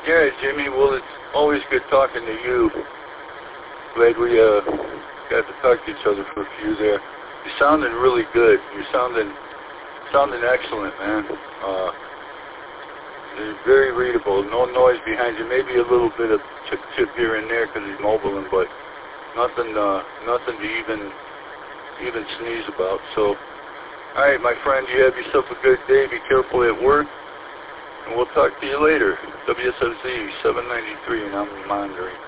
Yeah, Jimmy, well, it's always good talking to you. Glad we got to talk to each other for a few there. You're sounding really good. You're sounding excellent, man. You're very readable. No noise behind you. Maybe a little bit of chip here and there because he's mobile, but nothing to even sneeze about. So, all right, my friend, you have yourself a good day. Be careful at work, and we'll talk to you later. WSFZ 793, and I'm monitoring.